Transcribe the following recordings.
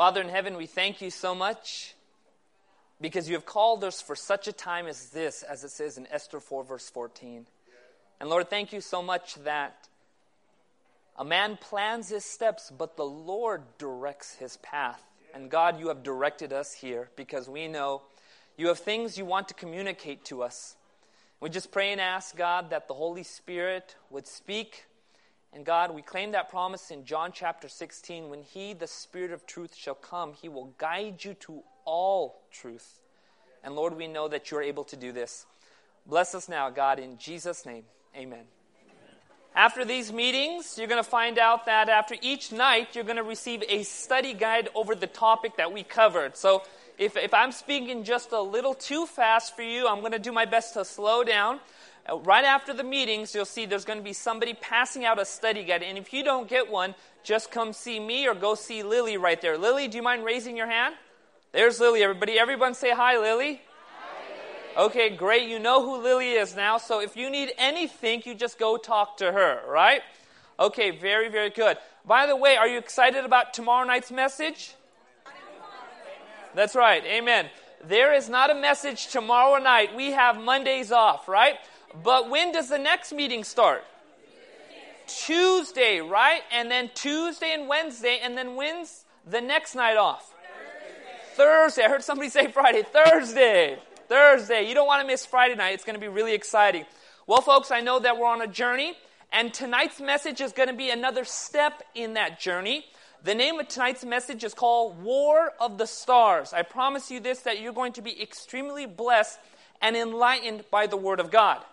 Father in heaven, we thank you so much because you have called us for such a time as this, as it says in Esther 4, verse 14. And Lord, thank you so much that a man plans his steps, but the Lord directs his path. And God, you have directed us here because we know you have things you want to communicate to us. We just pray and ask, God, that the Holy Spirit would speak. And God, we claim that promise in John chapter 16. When He, the Spirit of truth, shall come, He will guide you to all truth. And Lord, we know that you're able to do this. Bless us now, God, in Jesus' name. Amen. After these meetings, you're going to find out that after each night, you're going to receive a study guide over the topic that we covered. So if I'm speaking just a little too fast for you, I'm going to do my best to slow down. Right after the meetings, you'll see there's going to be somebody passing out a study guide. And if you don't get one, just come see me or go see Lily right there. Lily, do you mind raising your hand? There's Lily, everybody. Everyone say hi, Lily. Okay, great. You know who Lily is now. So if you need anything, you just go talk to her, right? Okay, very, very good. By the way, are you excited about tomorrow night's message? That's right. Amen. There is not a message tomorrow night. We have Mondays off, right? But when does the next meeting start? Tuesday, right? And then Tuesday and Wednesday. And then when's the next night off? Thursday. I heard somebody say Friday. Thursday. You don't want to miss Friday night. It's going to be really exciting. Well, folks, I know that we're on a journey, and tonight's message is going to be another step in that journey. The name of tonight's message is called War of the Stars. I promise you this, that you're going to be extremely blessed and enlightened by the Word of God.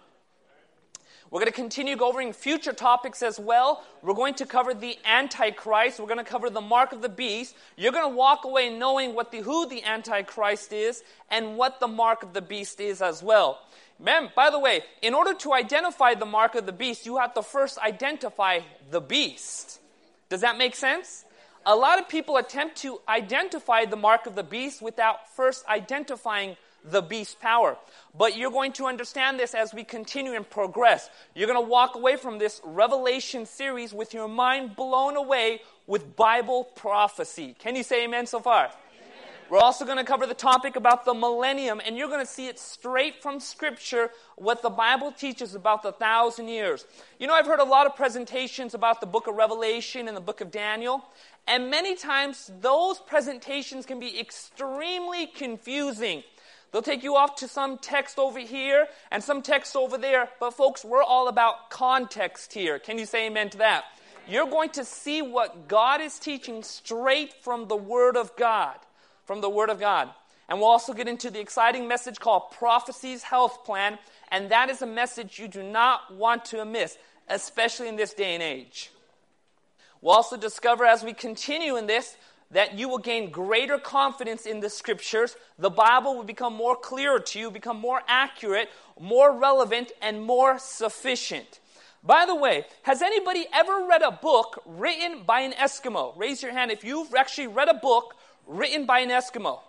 We're going to continue covering future topics as well. We're going to cover the Antichrist. We're going to cover the mark of the beast. You're going to walk away knowing who the Antichrist is and what the mark of the beast is as well. Man, by the way, in order to identify the mark of the beast, you have to first identify the beast. Does that make sense? A lot of people attempt to identify the mark of the beast without first identifying the beast's power. But you're going to understand this as we continue and progress. You're going to walk away from this Revelation series with your mind blown away with Bible prophecy. Can you say amen so far? Amen. We're also going to cover the topic about the millennium, and you're going to see it straight from Scripture, what the Bible teaches about the 1,000 years. You know, I've heard a lot of presentations about the book of Revelation and the book of Daniel, and many times those presentations can be extremely confusing. They'll take you off to some text over here and some text over there. But folks, we're all about context here. Can you say amen to that? You're going to see what God is teaching straight from the Word of God. From the Word of God. And we'll also get into the exciting message called Prophecy's Health Plan. And that is a message you do not want to miss, especially in this day and age. We'll also discover as we continue in this that you will gain greater confidence in the Scriptures. The Bible will become more clear to you, become more accurate, more relevant, and more sufficient. By the way, has anybody ever read a book written by an Eskimo? Raise your hand if you've actually read a book written by an Eskimo.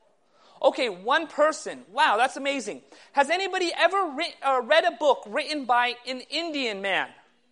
Okay, one person. Wow, that's amazing. Has anybody ever read a book written by an Indian man?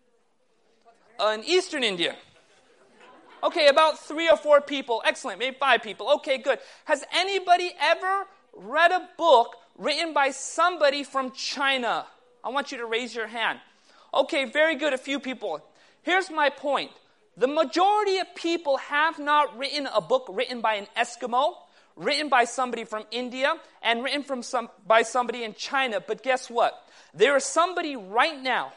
In Eastern India. Okay, about 3 or 4 people. Excellent, maybe 5 people. Okay, good. Has anybody ever read a book written by somebody from China? I want you to raise your hand. Okay, very good, a few people. Here's my point. The majority of people have not written a book written by an Eskimo, written by somebody from India, and written by somebody in China. But guess what? There is somebody right now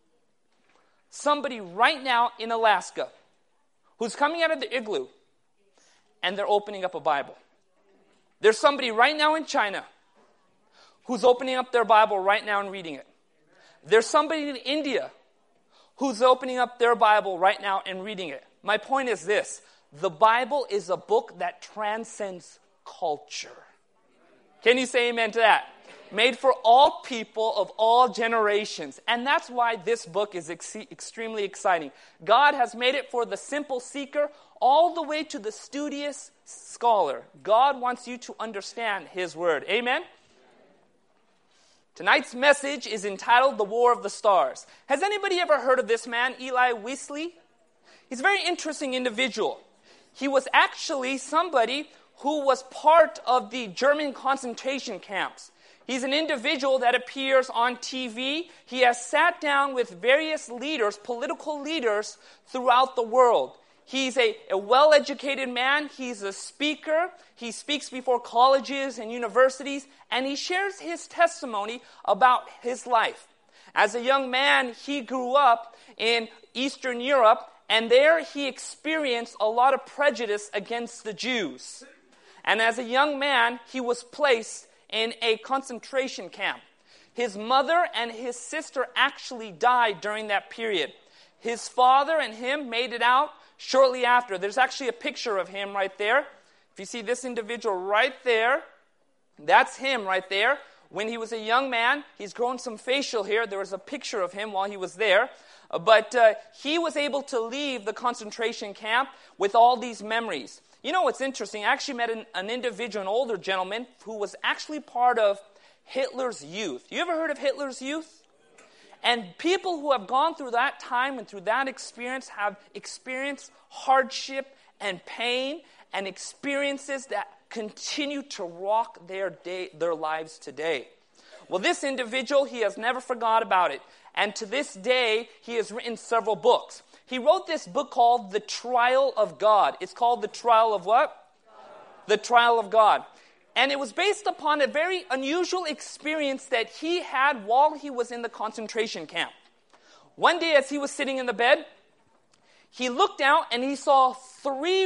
in Alaska who's coming out of the igloo, and they're opening up a Bible. There's somebody right now in China who's opening up their Bible right now and reading it. There's somebody in India who's opening up their Bible right now and reading it. My point is this. The Bible is a book that transcends culture. Can you say amen to that? Made for all people of all generations. And that's why this book is extremely exciting. God has made it for the simple seeker all the way to the studious scholar. God wants you to understand His Word. Amen? Tonight's message is entitled The War of the Stars. Has anybody ever heard of this man, Eli Wisley? He's a very interesting individual. he was actually somebody who was part of the German concentration camps. He's an individual that appears on TV. He has sat down with various leaders, political leaders throughout the world. He's a well-educated man. He's a speaker. He speaks before colleges and universities, and he shares his testimony about his life. As a young man, he grew up in Eastern Europe, and there he experienced a lot of prejudice against the Jews. And as a young man, he was placed in a concentration camp. His mother and his sister actually died during that period. His father and him made it out shortly after. There's actually a picture of him right there. If you see this individual right there, that's him right there. When he was a young man, he's grown some facial hair. There was a picture of him while he was there. But he was able to leave the concentration camp with all these memories. You know what's interesting? I actually met an individual, an older gentleman, who was actually part of Hitler's youth. You ever heard of Hitler's youth? And people who have gone through that time and through that experience have experienced hardship and pain and experiences that continue to rock their lives today. Well, this individual, he has never forgot about it. And to this day, he has written several books. He wrote this book called The Trial of God. It's called The Trial of what? God. The Trial of God. And it was based upon a very unusual experience that he had while he was in the concentration camp. One day as he was sitting in the bed, he looked out and he saw three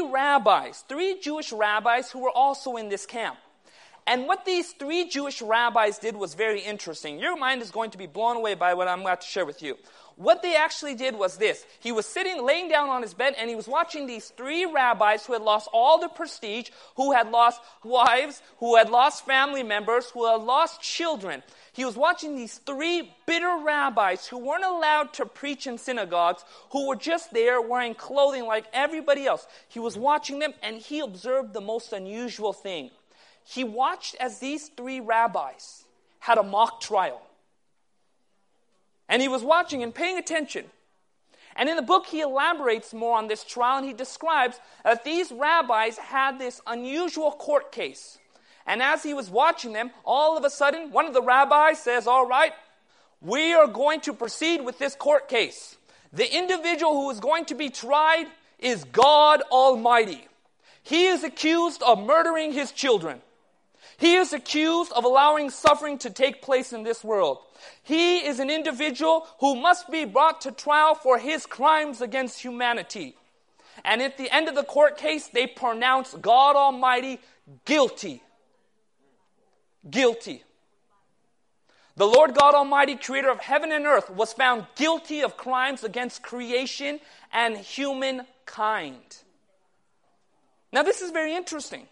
Jewish rabbis who were also in this camp. And what these three Jewish rabbis did was very interesting. Your mind is going to be blown away by what I'm about to share with you. What they actually did was this. He was laying down on his bed, and he was watching these three rabbis who had lost all their prestige, who had lost wives, who had lost family members, who had lost children. He was watching these three bitter rabbis who weren't allowed to preach in synagogues, who were just there wearing clothing like everybody else. He was watching them, and he observed the most unusual thing. He watched as these three rabbis had a mock trial. And he was watching and paying attention. And in the book, he elaborates more on this trial, and he describes that these rabbis had this unusual court case. And as he was watching them, all of a sudden, one of the rabbis says, "All right, we are going to proceed with this court case. The individual who is going to be tried is God Almighty. He is accused of murdering his children. He is accused of allowing suffering to take place in this world. He is an individual who must be brought to trial for his crimes against humanity." And at the end of the court case, they pronounce God Almighty guilty. Guilty. The Lord God Almighty, creator of heaven and earth, was found guilty of crimes against creation and humankind. Now, this is very interesting.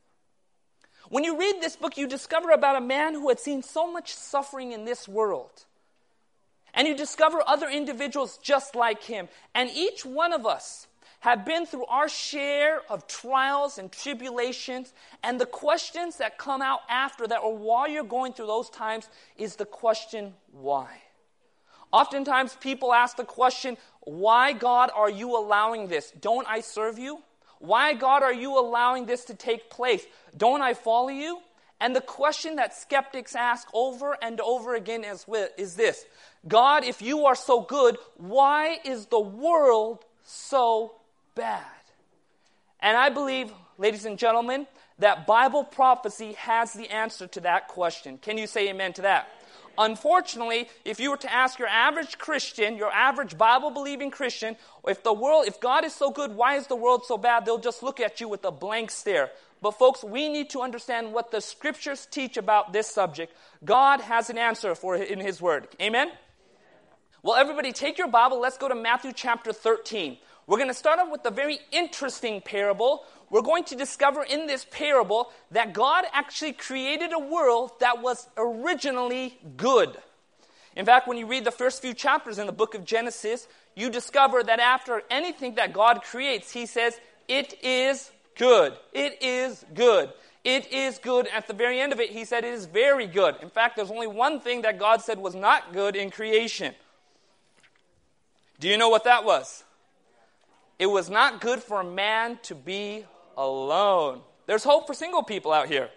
When you read this book, you discover about a man who had seen so much suffering in this world. And you discover other individuals just like him. And each one of us have been through our share of trials and tribulations. And the questions that come out after that, or while you're going through those times, is the question, why? Oftentimes people ask the question, why, God, are you allowing this? Don't I serve you? Why, God, are you allowing this to take place? Don't I follow you? And the question that skeptics ask over and over again is this: God, if you are so good, why is the world so bad? And I believe, ladies and gentlemen, that Bible prophecy has the answer to that question. Can you say amen to that? Unfortunately, if you were to ask your average Christian, your average Bible-believing Christian, if God is so good, why is the world so bad? They'll just look at you with a blank stare. But folks, we need to understand what the scriptures teach about this subject. God has an answer for it in his word. Amen? Well, everybody, take your Bible. Let's go to Matthew chapter 13. We're going to start off with a very interesting parable. We're going to discover in this parable that God actually created a world that was originally good. In fact, when you read the first few chapters in the book of Genesis, you discover that after anything that God creates, he says, it is good. It is good. It is good. At the very end of it, he said it is very good. In fact, there's only one thing that God said was not good in creation. Do you know what that was? It was not good for a man to be alone. There's hope for single people out here.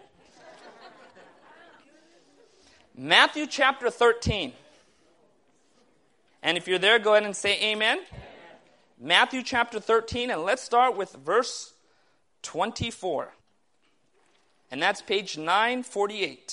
Matthew chapter 13. And if you're there, go ahead and say amen. Amen. Matthew chapter 13, and let's start with verse 24. And that's page 948.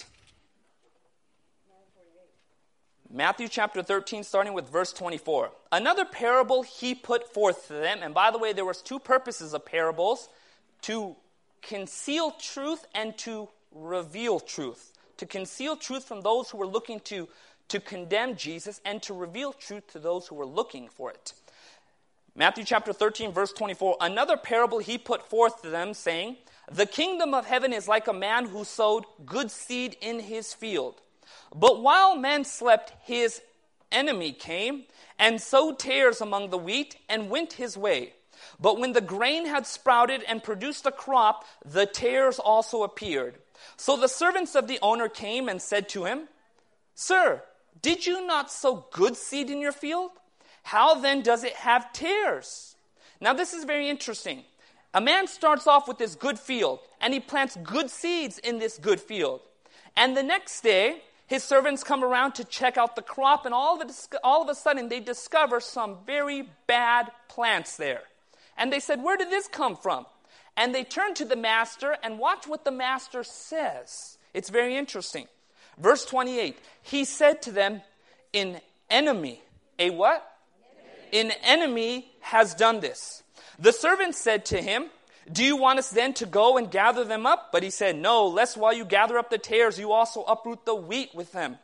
Matthew chapter 13, starting with verse 24. Another parable he put forth to them. And by the way, there was two purposes of parables: to conceal truth and to reveal truth. To conceal truth from those who were looking to condemn Jesus, and to reveal truth to those who were looking for it. Matthew chapter 13, verse 24. Another parable he put forth to them, saying, the kingdom of heaven is like a man who sowed good seed in his field. But while men slept, his enemy came and sowed tares among the wheat and went his way. But when the grain had sprouted and produced a crop, the tares also appeared. So the servants of the owner came and said to him, Sir, did you not sow good seed in your field? How then does it have tares? Now this is very interesting. A man starts off with this good field, and he plants good seeds in this good field. And the next day, his servants come around to check out the crop, and all of a sudden they discover some very bad plants there. And they said, where did this come from? And they turn to the master and watch what the master says. It's very interesting. Verse 28, he said to them, an enemy. A what? An enemy has done this. The servants said to him, do you want us then to go and gather them up? But he said, no, lest while you gather up the tares, you also uproot the wheat with them.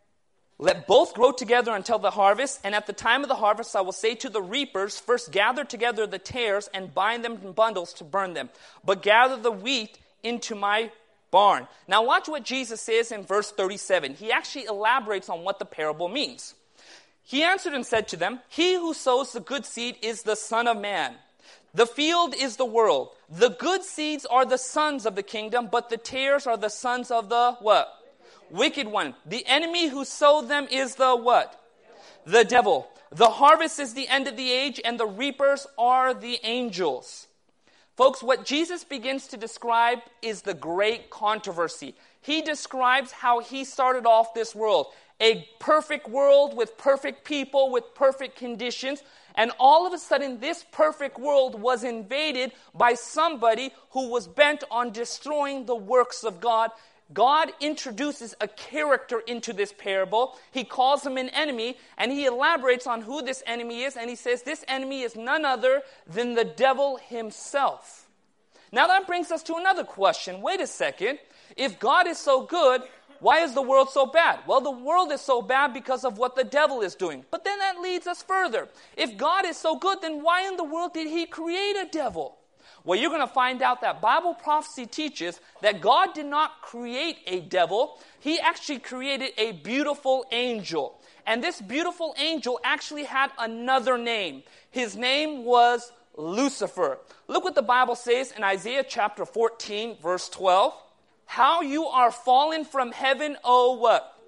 Let both grow together until the harvest, and at the time of the harvest I will say to the reapers, first gather together the tares and bind them in bundles to burn them, but gather the wheat into my barn. Now watch what Jesus says in verse 37. He actually elaborates on what the parable means. He answered and said to them, he who sows the good seed is the Son of Man. The field is the world. The good seeds are the sons of the kingdom, but the tares are the sons of the what? Wicked one. The enemy who sowed them is the what? The devil. The harvest is the end of the age, and the reapers are the angels. Folks, what Jesus begins to describe is the great controversy. He describes how he started off this world. A perfect world with perfect people, with perfect conditions. And all of a sudden, this perfect world was invaded by somebody who was bent on destroying the works of God. God introduces a character into this parable. He calls him an enemy, and he elaborates on who this enemy is, and he says this enemy is none other than the devil himself. Now that brings us to another question. Wait a second. If God is so good, why is the world so bad? Well, the world is so bad because of what the devil is doing. But then that leads us further. If God is so good, then why in the world did he create a devil? Well, you're going to find out that Bible prophecy teaches that God did not create a devil. He actually created a beautiful angel. And this beautiful angel actually had another name. His name was Lucifer. Look what the Bible says in Isaiah chapter 14, verse 12. How you are fallen from heaven, O what?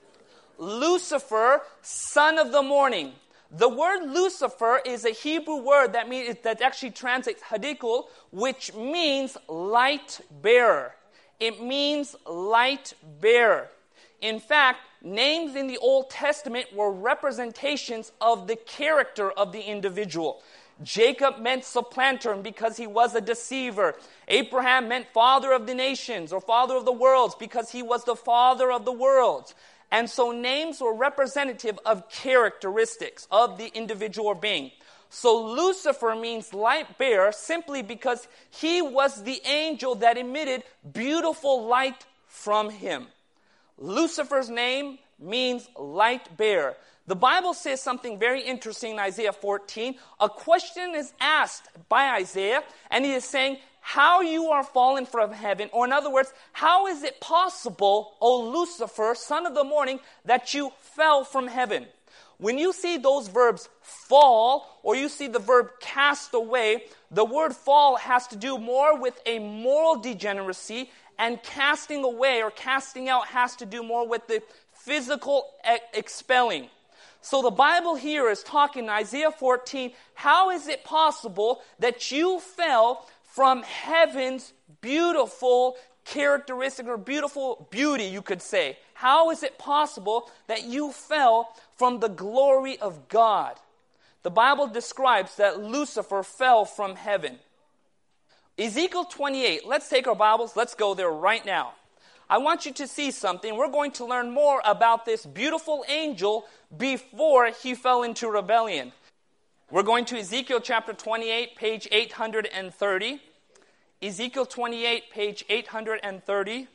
Lucifer, son of the morning. The word Lucifer is a Hebrew word that actually translates hadikul, which means light bearer. It means light bearer. In fact, names in the Old Testament were representations of the character of the individual. Jacob meant supplanter because he was a deceiver. Abraham meant father of the nations or father of the worlds because he was the father of the worlds. And so names were representative of characteristics of the individual being. So Lucifer means light bearer simply because he was the angel that emitted beautiful light from him. Lucifer's name means light bearer. The Bible says something very interesting in Isaiah 14. A question is asked by Isaiah, and he is saying, how you are fallen from heaven, or in other words, how is it possible, O Lucifer, son of the morning, that you fell from heaven? When you see those verbs fall, or you see the verb cast away, the word fall has to do more with a moral degeneracy, and casting away or casting out has to do more with the physical expelling. So the Bible here is talking in Isaiah 14, how is it possible that you fell from heaven's beautiful characteristic or beautiful beauty, you could say? How is it possible that you fell from the glory of God? The Bible describes that Lucifer fell from heaven. Ezekiel 28, let's take our Bibles, let's go there right now. I want you to see something. We're going to learn more about this beautiful angel before he fell into rebellion. We're going to Ezekiel chapter 28, page 830. Ezekiel 28, page 830.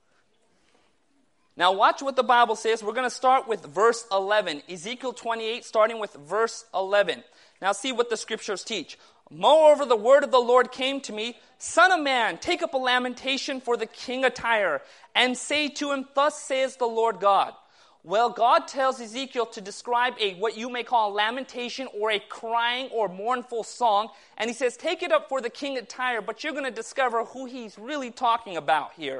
Now watch what the Bible says. We're going to start with verse 11. Ezekiel 28, starting with verse 11. Now see what the scriptures teach. Moreover, the word of the Lord came to me, Son of man, take up a lamentation for the king of Tyre, and say to him, Thus says the Lord God. Well, God tells Ezekiel to describe what you may call a lamentation or a crying or mournful song. And he says, take it up for the king of Tyre, but you're going to discover who he's really talking about here.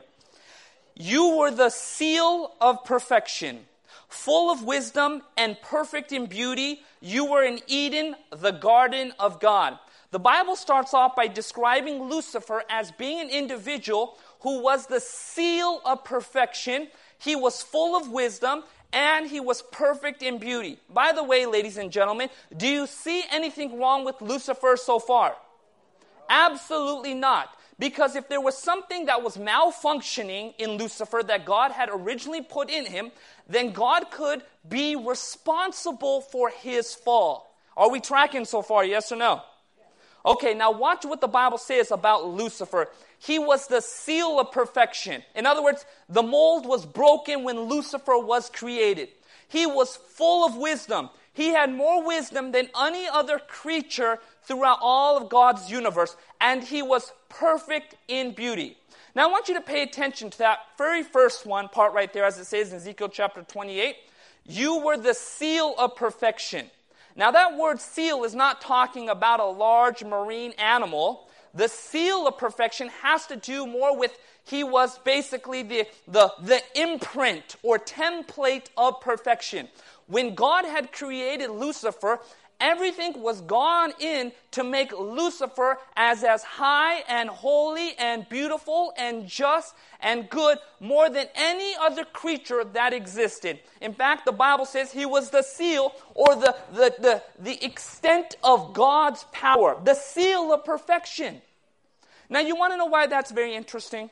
You were the seal of perfection, full of wisdom and perfect in beauty. You were in Eden, the garden of God. The Bible starts off by describing Lucifer as being an individual who was the seal of perfection. He was full of wisdom and he was perfect in beauty. By the way, ladies and gentlemen, do you see anything wrong with Lucifer so far? Absolutely not. Because if there was something that was malfunctioning in Lucifer that God had originally put in him, then God could be responsible for his fall. Are we tracking so far, yes or no? Okay, now watch what the Bible says about Lucifer. He was the seal of perfection. In other words, the mold was broken when Lucifer was created. He was full of wisdom. He had more wisdom than any other creature throughout all of God's universe. And he was perfect in beauty. Now I want you to pay attention to that very first part right there, as it says in Ezekiel chapter 28. You were the seal of perfection. Now that word seal is not talking about a large marine animal. The seal of perfection has to do more with he was basically the imprint or template of perfection. When God had created Lucifer, everything was gone in to make Lucifer as high and holy and beautiful and just and good more than any other creature that existed. In fact, the Bible says he was the seal or the extent of God's power, the seal of perfection. Now, you want to know why that's very interesting?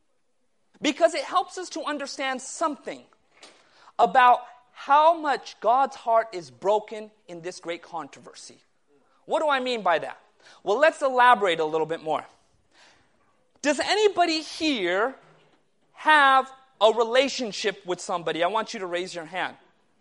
Because it helps us to understand something about how much God's heart is broken in this great controversy. What do I mean by that? Well, let's elaborate a little bit more. Does anybody here have a relationship with somebody? I want you to raise your hand.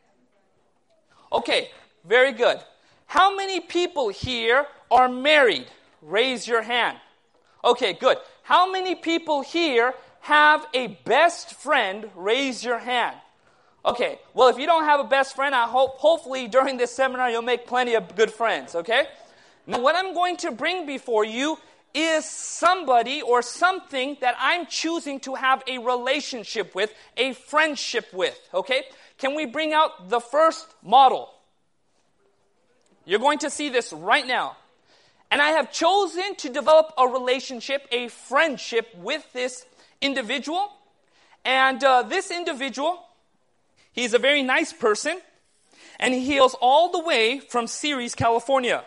Okay, very good. How many people here are married? Raise your hand. Okay, good. How many people here have a best friend? Raise your hand. Okay, well, if you don't have a best friend, I hopefully during this seminar you'll make plenty of good friends, okay? Now, what I'm going to bring before you is somebody or something that I'm choosing to have a relationship with, a friendship with, okay? Can we bring out the first model? You're going to see this right now. And I have chosen to develop a relationship, a friendship with this individual. And this individual, he's a very nice person. And he hails all the way from Ceres, California.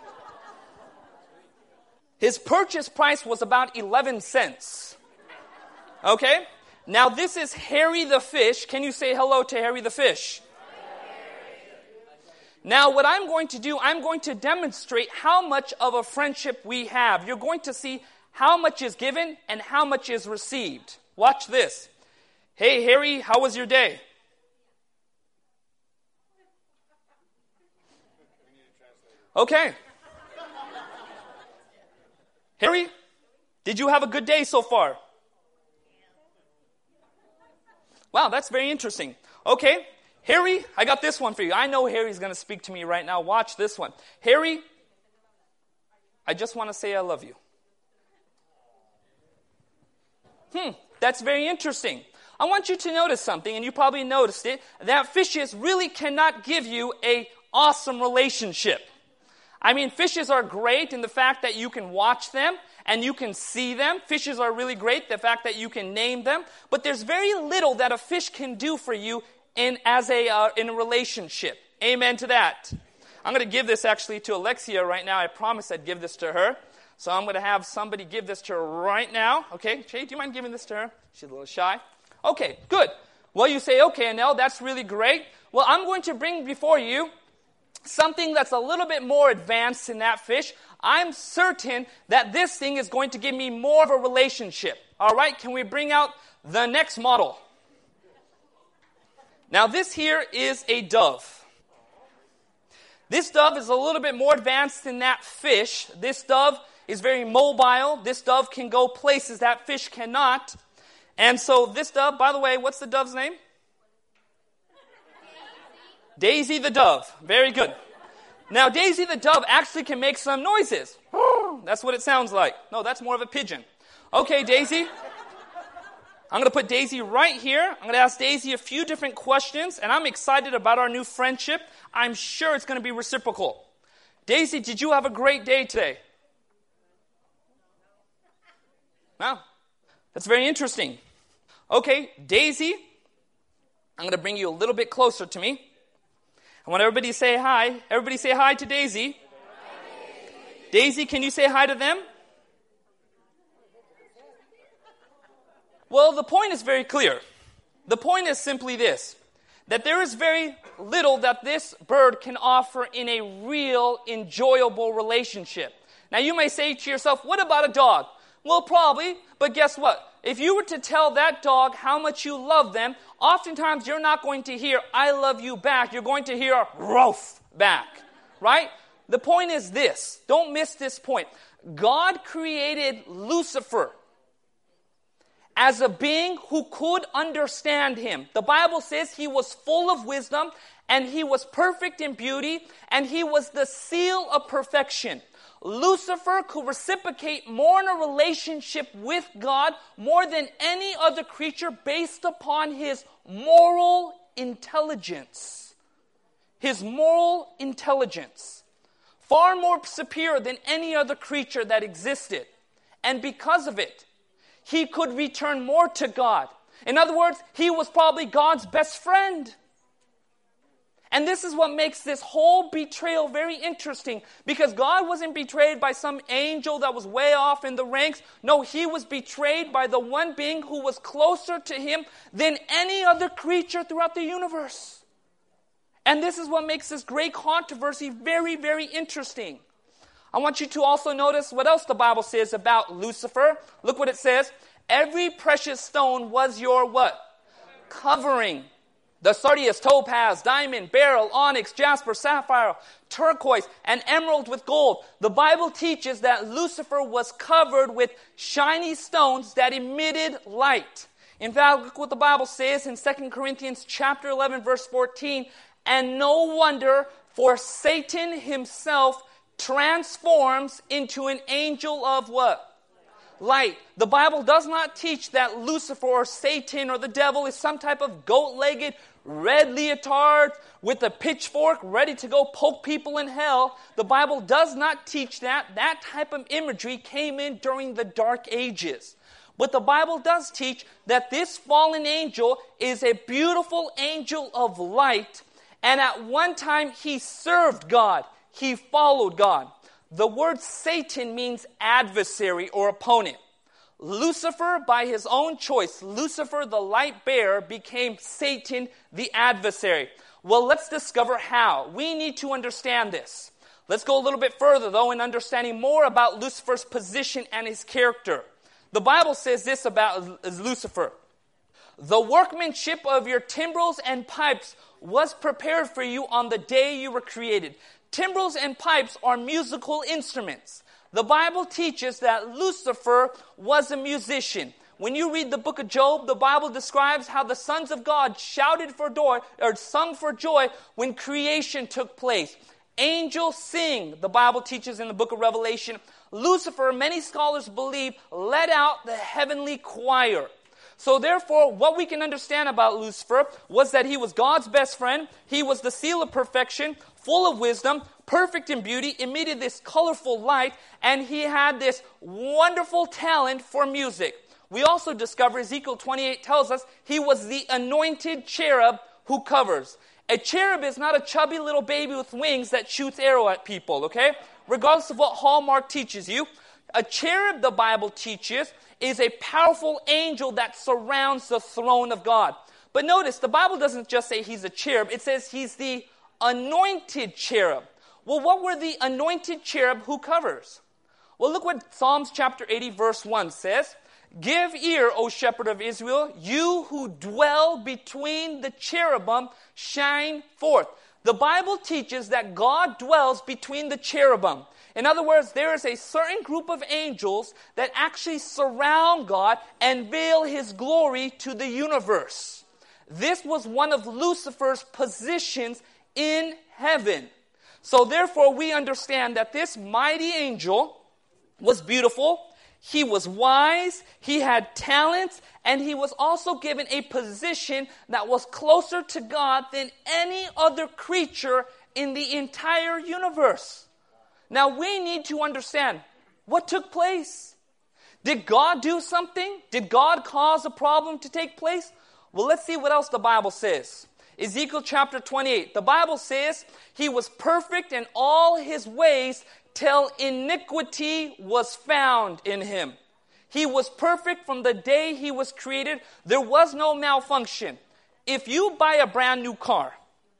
His purchase price was about 11 cents. Okay? Now this is Harry the Fish. Can you say hello to Harry the Fish? Now what I'm going to do, I'm going to demonstrate how much of a friendship we have. You're going to see how much is given and how much is received. Watch this. Hey Harry, how was your day? Okay. Harry, did you have a good day so far? Wow, that's very interesting. Okay, Harry, I got this one for you. I know Harry's going to speak to me right now. Watch this one. Harry, I just want to say I love you. That's very interesting. I want you to notice something, and you probably noticed it, that fishes really cannot give you an awesome relationship. I mean, fishes are great in the fact that you can watch them and you can see them. Fishes are really great, the fact that you can name them. But there's very little that a fish can do for you in a relationship. Amen to that. I'm going to give this actually to Alexia right now. I promised I'd give this to her. So I'm going to have somebody give this to her right now. Okay, Shay, do you mind giving this to her? She's a little shy. Okay, good. Well, you say, okay, Anel, that's really great. Well, I'm going to bring before you something that's a little bit more advanced than that fish. I'm certain that this thing is going to give me more of a relationship. All right, can we bring out the next model? Now, this here is a dove. This dove is a little bit more advanced than that fish. This dove is very mobile. This dove can go places that fish cannot. And so this dove, by the way, what's the dove's name? Daisy the dove. Very good. Now, Daisy the dove actually can make some noises. That's what it sounds like. No, that's more of a pigeon. Okay, Daisy. I'm going to put Daisy right here. I'm going to ask Daisy a few different questions, and I'm excited about our new friendship. I'm sure it's going to be reciprocal. Daisy, did you have a great day today? Wow, that's very interesting. Okay, Daisy, I'm going to bring you a little bit closer to me. I want everybody to say hi. Everybody say hi to Daisy. Hi, Daisy. Daisy, can you say hi to them? Well, the point is very clear. The point is simply this, that there is very little that this bird can offer in a real, enjoyable relationship. Now, you may say to yourself, what about a dog? Well, probably, but guess what? If you were to tell that dog how much you love them, oftentimes you're not going to hear, I love you back. You're going to hear, roof back, right? The point is this. Don't miss this point. God created Lucifer as a being who could understand him. The Bible says he was full of wisdom, and he was perfect in beauty, and he was the seal of perfection. Lucifer could reciprocate more in a relationship with God more than any other creature based upon his moral intelligence. His moral intelligence. Far more superior than any other creature that existed. And because of it, he could return more to God. In other words, he was probably God's best friend. And this is what makes this whole betrayal very interesting, because God wasn't betrayed by some angel that was way off in the ranks. No, he was betrayed by the one being who was closer to him than any other creature throughout the universe. And this is what makes this great controversy very, very interesting. I want you to also notice what else the Bible says about Lucifer. Look what it says. Every precious stone was your what? Covering. The sardius, topaz, diamond, beryl, onyx, jasper, sapphire, turquoise, and emerald with gold. The Bible teaches that Lucifer was covered with shiny stones that emitted light. In fact, look what the Bible says in 2 Corinthians chapter 11, verse 14. And no wonder, for Satan himself transforms into an angel of what? Light. The Bible does not teach that Lucifer or Satan or the devil is some type of goat-legged, red leotard with a pitchfork ready to go poke people in hell. The Bible does not teach that. That type of imagery came in during the Dark Ages. But the Bible does teach that this fallen angel is a beautiful angel of light, and at one time he served God. He followed God. The word Satan means adversary or opponent. Lucifer, by his own choice, Lucifer the light bearer, became Satan the adversary. Well, let's discover how. We need to understand this. Let's go a little bit further, though, in understanding more about Lucifer's position and his character. The Bible says this about Lucifer. The workmanship of your timbrels and pipes was prepared for you on the day you were created. Timbrels and pipes are musical instruments. The Bible teaches that Lucifer was a musician. When you read the book of Job, the Bible describes how the sons of God shouted for joy, or sung for joy when creation took place. Angels sing, the Bible teaches in the book of Revelation. Lucifer, many scholars believe, led out the heavenly choir. So therefore, what we can understand about Lucifer was that he was God's best friend. He was the seal of perfection, full of wisdom, perfect in beauty, emitted this colorful light, and he had this wonderful talent for music. We also discover Ezekiel 28 tells us he was the anointed cherub who covers. A cherub is not a chubby little baby with wings that shoots arrow at people, okay? Regardless of what Hallmark teaches you, a cherub, the Bible teaches, is a powerful angel that surrounds the throne of God. But notice, the Bible doesn't just say he's a cherub. It says he's the anointed cherub. Well, what were the anointed cherub who covers? Well, look what Psalms chapter 80, verse 1 says. Give ear, O shepherd of Israel, you who dwell between the cherubim, shine forth. The Bible teaches that God dwells between the cherubim. In other words, there is a certain group of angels that actually surround God and veil his glory to the universe. This was one of Lucifer's positions in heaven. So therefore, we understand that this mighty angel was beautiful. He was wise, he had talents, and he was also given a position that was closer to God than any other creature in the entire universe. Now we need to understand what took place. Did God do something? Did God cause a problem to take place? Well, let's see what else the Bible says. Ezekiel chapter 28, the Bible says he was perfect in all his ways till iniquity was found in him. He was perfect from the day he was created. There was no malfunction. If you buy a brand new car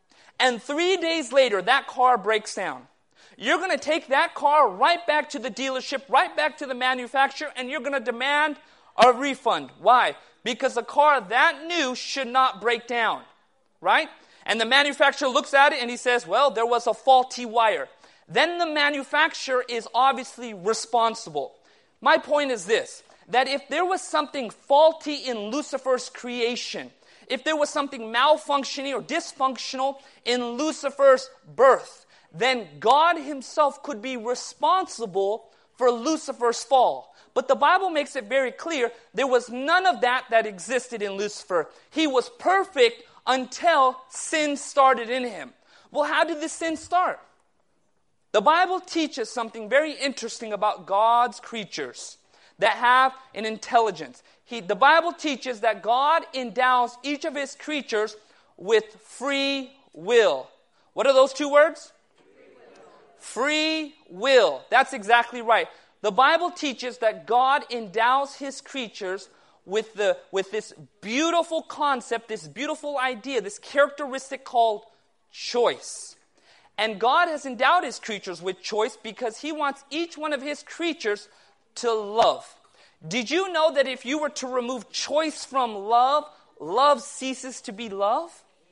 and 3 days later that car breaks down, you're going to take that car right back to the dealership, right back to the manufacturer, and you're going to demand a refund. Why? Because a car that new should not break down, right? And the manufacturer looks at it and he says, well, there was a faulty wire. Then the manufacturer is obviously responsible. My point is this, that if there was something faulty in Lucifer's creation, if there was something malfunctioning or dysfunctional in Lucifer's birth, then God himself could be responsible for Lucifer's fall. But the Bible makes it very clear there was none of that existed in Lucifer. He was perfect until sin started in him. Well, how did this sin start? The Bible teaches something very interesting about God's creatures that have an intelligence. The Bible teaches that God endows each of his creatures with free will. What are those two words? Free will. That's exactly right. The Bible teaches that God endows his creatures with this beautiful concept, this beautiful idea, this characteristic called choice. And God has endowed his creatures with choice because he wants each one of his creatures to love. Did you know that if you were to remove choice from love, love ceases to be love?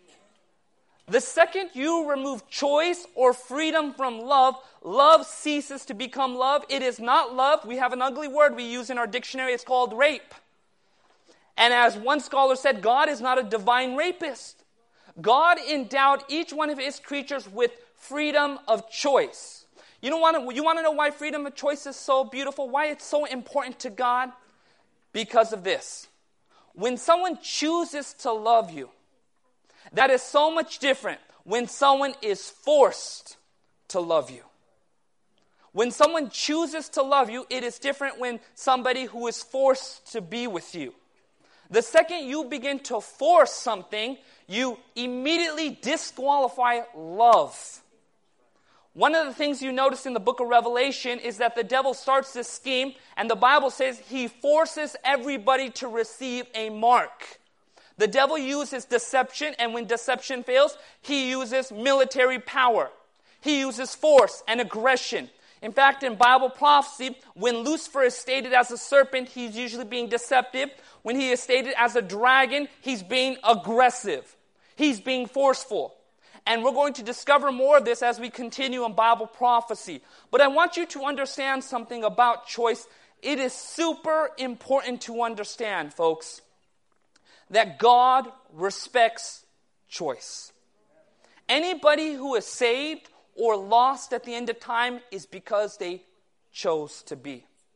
The second you remove choice or freedom from love, love ceases to become love. It is not love. We have an ugly word we use in our dictionary. It's called rape. And as one scholar said, God is not a divine rapist. God endowed each one of his creatures with freedom of choice. You want to know why freedom of choice is so beautiful? Why it's so important to God? Because of this. When someone chooses to love you, that is so much different when someone is forced to love you. When someone chooses to love you, it is different when somebody who is forced to be with you. The second you begin to force something, you immediately disqualify love. One of the things you notice in the book of Revelation is that the devil starts this scheme, and the Bible says he forces everybody to receive a mark. The devil uses deception, and when deception fails, he uses military power. He uses force and aggression. In fact, in Bible prophecy, when Lucifer is stated as a serpent, he's usually being deceptive. When he is stated as a dragon, he's being aggressive. He's being forceful. And we're going to discover more of this as we continue in Bible prophecy. But I want you to understand something about choice. It is super important to understand, folks, that God respects choice. Anybody who is saved or lost at the end of time is because they chose to be.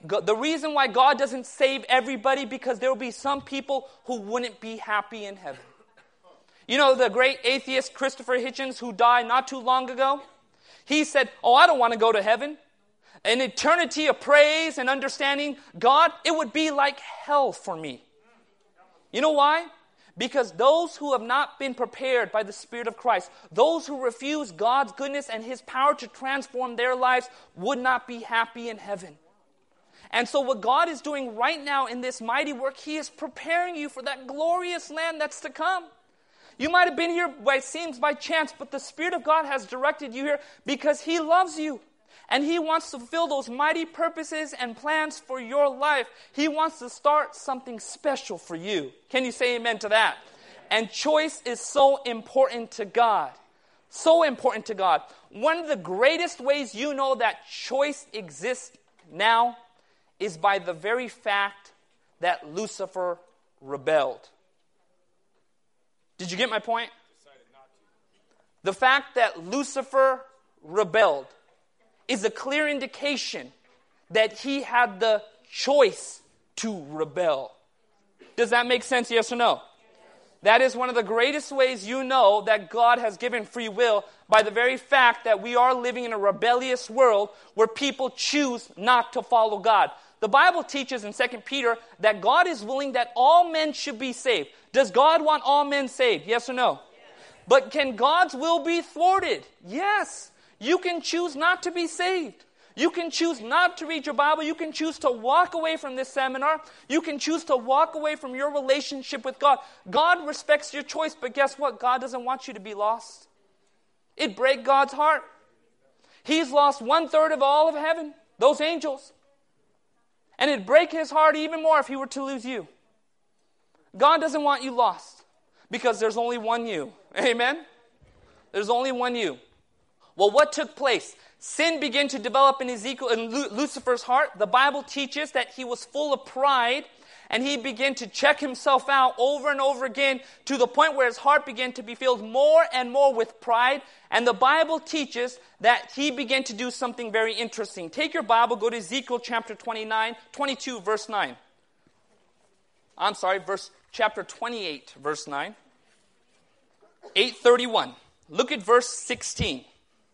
The reason why God doesn't save everybody, because there will be some people who wouldn't be happy in heaven. You know the great atheist Christopher Hitchens, who died not too long ago? He said, I don't want to go to heaven. An eternity of praise and understanding God, it would be like hell for me. You know why? Because those who have not been prepared by the Spirit of Christ, those who refuse God's goodness and His power to transform their lives, would not be happy in heaven. And so what God is doing right now in this mighty work, He is preparing you for that glorious land that's to come. You might have been here, it seems, by chance, but the Spirit of God has directed you here because He loves you. And He wants to fulfill those mighty purposes and plans for your life. He wants to start something special for you. Can you say amen to that? And choice is so important to God. So important to God. One of the greatest ways you know that choice exists now is by the very fact that Lucifer rebelled. Did you get my point? The fact that Lucifer rebelled is a clear indication that he had the choice to rebel. Does that make sense, yes or no? That is one of the greatest ways you know that God has given free will, by the very fact that we are living in a rebellious world where people choose not to follow God. The Bible teaches in 2 Peter that God is willing that all men should be saved. Does God want all men saved? Yes or no? Yes. But can God's will be thwarted? Yes. You can choose not to be saved. You can choose not to read your Bible. You can choose to walk away from this seminar. You can choose to walk away from your relationship with God. God respects your choice, but guess what? God doesn't want you to be lost. It'd break God's heart. He's lost 1/3 of all of heaven, those angels. And it'd break His heart even more if He were to lose you. God doesn't want you lost because there's only one you. Amen? There's only one you. Well, what took place? Sin began to develop in Lucifer's heart. The Bible teaches that he was full of pride, and he began to check himself out over and over again to the point where his heart began to be filled more and more with pride. And the Bible teaches that he began to do something very interesting. Take your Bible, go to Ezekiel chapter 22, verse 9. Chapter 28, verse 9. 8:31. Look at verse 16.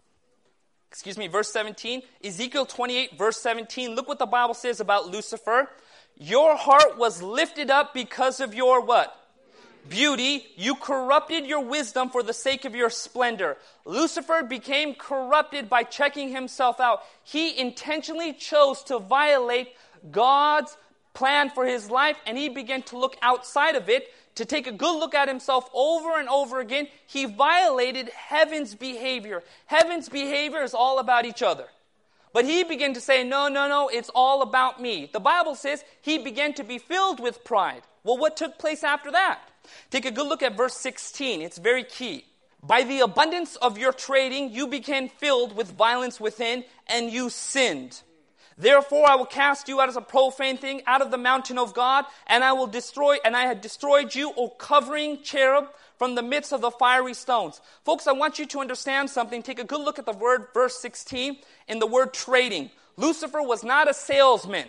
Verse 17. Ezekiel 28, verse 17. Look what the Bible says about Lucifer. Your heart was lifted up because of your what? Beauty. You corrupted your wisdom for the sake of your splendor. Lucifer became corrupted by checking himself out. He intentionally chose to violate God's plan for his life, and he began to look outside of it, to take a good look at himself over and over again. He violated heaven's behavior. Heaven's behavior is all about each other. But he began to say, no, it's all about me. The Bible says he began to be filled with pride. Well, what took place after that? Take a good look at verse 16. It's very key. By the abundance of your trading, you became filled with violence within, and you sinned. Therefore, I will cast you out as a profane thing out of the mountain of God, and I had destroyed you, O covering cherub, from the midst of the fiery stones. Folks, I want you to understand something. Take a good look at the word, verse 16, in the word trading. Lucifer was not a salesman.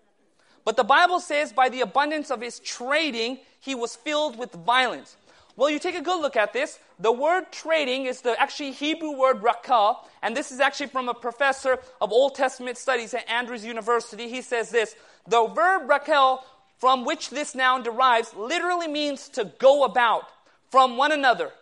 But the Bible says by the abundance of his trading, he was filled with violence. Well, you take a good look at this. The word trading is the actually Hebrew word rakal, and this is actually from a professor of Old Testament studies at Andrews University. He says this: the verb rakal, from which this noun derives, literally means to go about, from one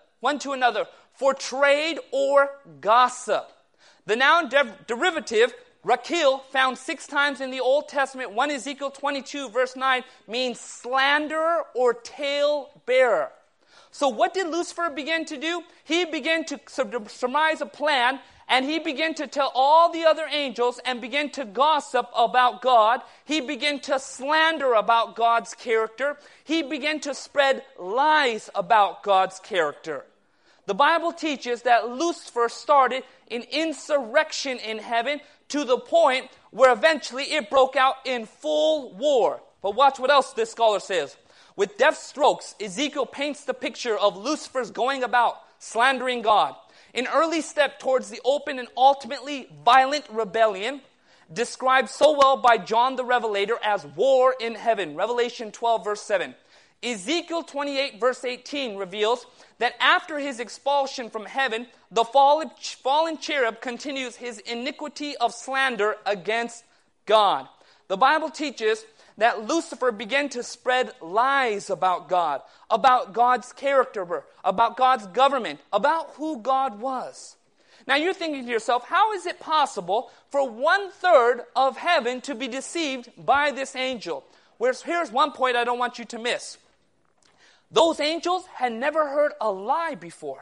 to another, for trade or gossip. The noun derivative, rakil, found 6 times in the Old Testament, 1 Ezekiel 22, verse 9, means slanderer or tale bearer. So what did Lucifer begin to do? He began to surmise a plan, and he began to tell all the other angels and began to gossip about God. He began to slander about God's character. He began to spread lies about God's character. The Bible teaches that Lucifer started an insurrection in heaven to the point where eventually it broke out in full war. But watch what else this scholar says. With deft strokes, Ezekiel paints the picture of Lucifer's going about slandering God, an early step towards the open and ultimately violent rebellion. described so well by John the Revelator as war in heaven. Revelation 12, verse 7. Ezekiel 28, verse 18 reveals that after his expulsion from heaven, the fallen cherub continues his iniquity of slander against God. The Bible teaches that Lucifer began to spread lies about God, about God's character, about God's government, about who God was. Now you're thinking to yourself, how is it possible for 1/3 of heaven to be deceived by this angel? Here's one point I don't want you to miss. Those angels had never heard a lie before.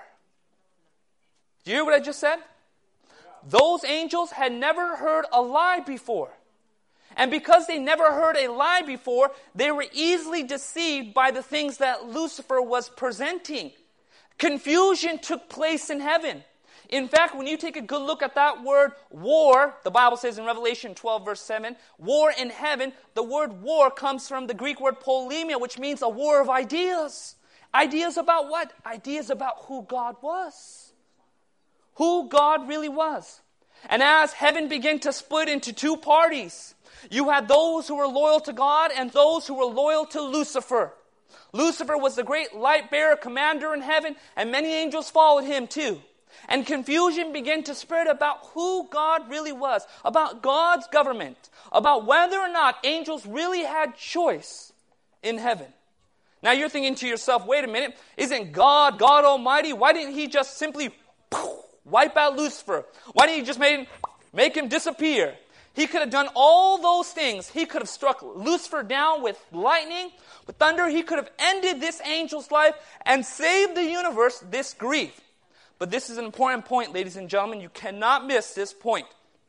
Do you hear what I just said? Those angels had never heard a lie before. And because they never heard a lie before, they were easily deceived by the things that Lucifer was presenting. Confusion took place in heaven. In fact, when you take a good look at that word war, the Bible says in Revelation 12, verse 7, war in heaven, the word war comes from the Greek word polemia, which means a war of ideas. Ideas about what? Ideas about who God was. Who God really was. And as heaven began to split into two parties, you had those who were loyal to God and those who were loyal to Lucifer. Lucifer was the great light bearer, commander in heaven, and many angels followed him too. And confusion began to spread about who God really was, about God's government, about whether or not angels really had choice in heaven. Now you're thinking to yourself, wait a minute, isn't God Almighty? Why didn't he just simply wipe out Lucifer? Why didn't he just make him disappear? He could have done all those things. He could have struck Lucifer down with lightning, with thunder. He could have ended this angel's life and saved the universe this grief. But this is an important point, ladies and gentlemen. You cannot miss this point.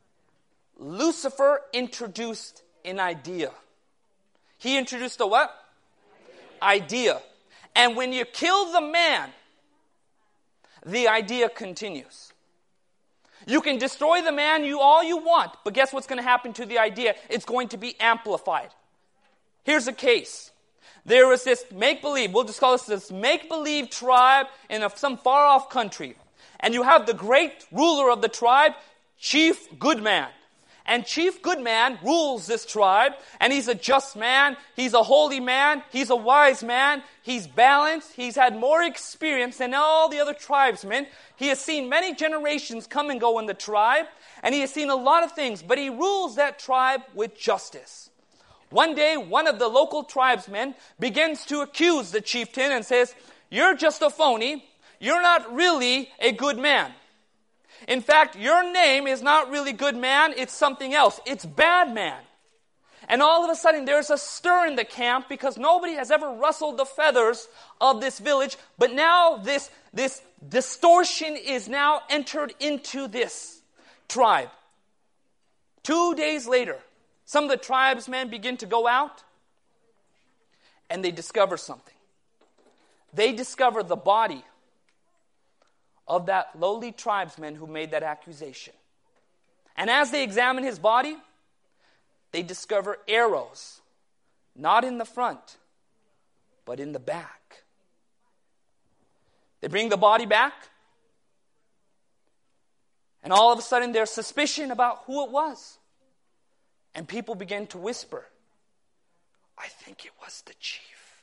Lucifer introduced an idea. He introduced a what? Idea. And when you kill the man, the idea continues. You can destroy the man all you want, but guess what's going to happen to the idea? It's going to be amplified. Here's a case. There was this make-believe, we'll just call this make-believe tribe in some far-off country. And you have the great ruler of the tribe, Chief Goodman. And Chief Goodman rules this tribe, and he's a just man, he's a holy man, he's a wise man, he's balanced, he's had more experience than all the other tribesmen. He has seen many generations come and go in the tribe, and he has seen a lot of things, but he rules that tribe with justice. One day, one of the local tribesmen begins to accuse the chieftain and says, "You're just a phony. You're not really a good man. In fact, your name is not really good man. It's something else. It's bad man." And all of a sudden, there's a stir in the camp because nobody has ever rustled the feathers of this village. But now this distortion is now entered into this tribe. 2 days later, some of the tribesmen begin to go out, and they discover something. They discover the body of that lowly tribesman who made that accusation. And as they examine his body, they discover arrows, not in the front, but in the back. They bring the body back, and all of a sudden there's suspicion about who it was. And people begin to whisper, "I think it was the chief."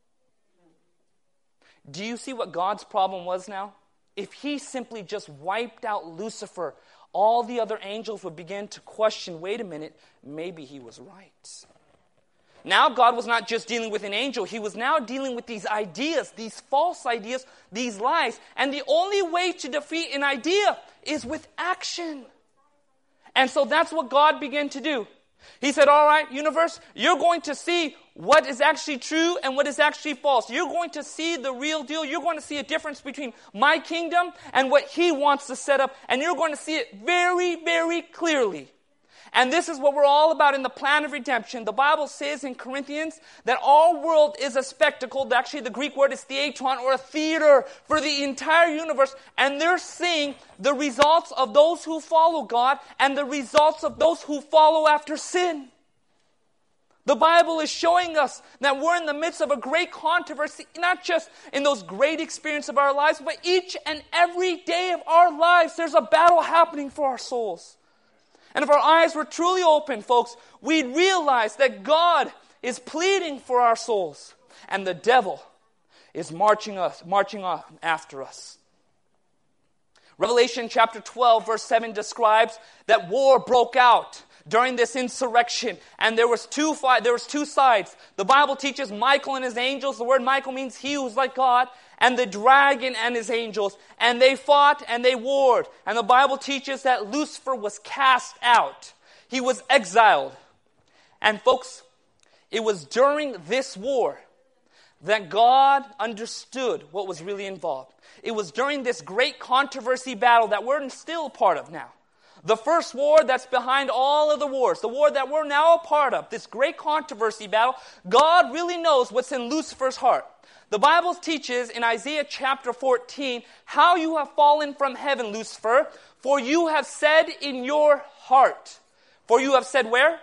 Do you see what God's problem was now? If he simply just wiped out Lucifer, all the other angels would begin to question, wait a minute, maybe he was right. Now God was not just dealing with an angel, he was now dealing with these ideas, these false ideas, these lies. And the only way to defeat an idea is with action. And so that's what God began to do. He said, all right, universe, you're going to see what is actually true and what is actually false. You're going to see the real deal. You're going to see a difference between my kingdom and what he wants to set up. And you're going to see it very, very clearly. And this is what we're all about in the plan of redemption. The Bible says in Corinthians that our world is a spectacle. Actually, the Greek word is theatron, or a theater for the entire universe. And they're seeing the results of those who follow God and the results of those who follow after sin. The Bible is showing us that we're in the midst of a great controversy, not just in those great experiences of our lives, but each and every day of our lives, there's a battle happening for our souls. And if our eyes were truly open, folks, we'd realize that God is pleading for our souls, and the devil is marching on after us. Revelation chapter 12, verse 7 describes that war broke out during this insurrection, and there was two sides. The Bible teaches Michael and his angels. The word Michael means he who's like God, and the dragon and his angels. And they fought and they warred. And the Bible teaches that Lucifer was cast out. He was exiled. And folks, it was during this war that God understood what was really involved. It was during this great controversy battle that we're still a part of now. The first war that's behind all of the wars, the war that we're now a part of, this great controversy battle, God really knows what's in Lucifer's heart. The Bible teaches in Isaiah chapter 14, how you have fallen from heaven, Lucifer, for you have said in your heart. For you have said where?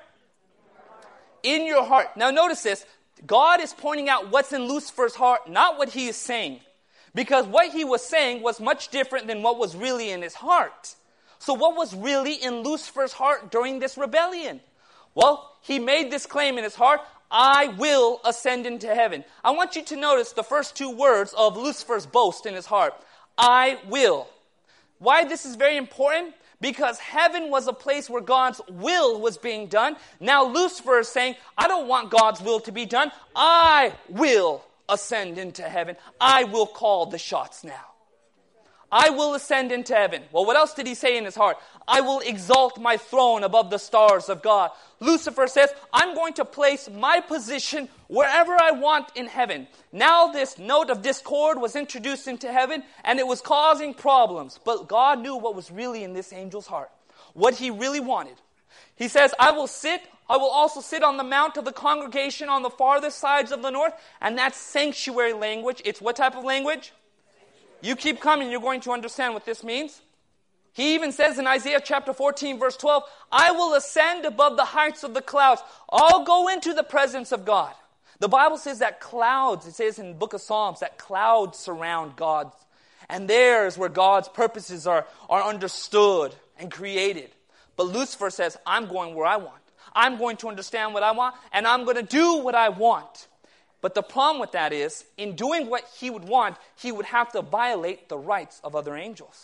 In your heart. Now notice this. God is pointing out what's in Lucifer's heart, not what he is saying. Because what he was saying was much different than what was really in his heart. So what was really in Lucifer's heart during this rebellion? Well, he made this claim in his heart, I will ascend into heaven. I want you to notice the first two words of Lucifer's boast in his heart. I will. Why this is very important? Because heaven was a place where God's will was being done. Now Lucifer is saying, I don't want God's will to be done. I will ascend into heaven. I will call the shots now. I will ascend into heaven. Well, what else did he say in his heart? I will exalt my throne above the stars of God. Lucifer says, I'm going to place my position wherever I want in heaven. Now this note of discord was introduced into heaven, and it was causing problems. But God knew what was really in this angel's heart, what he really wanted. He says, I will also sit on the mount of the congregation on the farthest sides of the north. And that's sanctuary language. It's what type of language? You keep coming, you're going to understand what this means. He even says in Isaiah chapter 14, verse 12, I will ascend above the heights of the clouds. I'll go into the presence of God. The Bible says that clouds, it says in the book of Psalms, that clouds surround God. And there's where God's purposes are understood and created. But Lucifer says, I'm going where I want. I'm going to understand what I want, and I'm going to do what I want. But the problem with that is, in doing what he would want, he would have to violate the rights of other angels.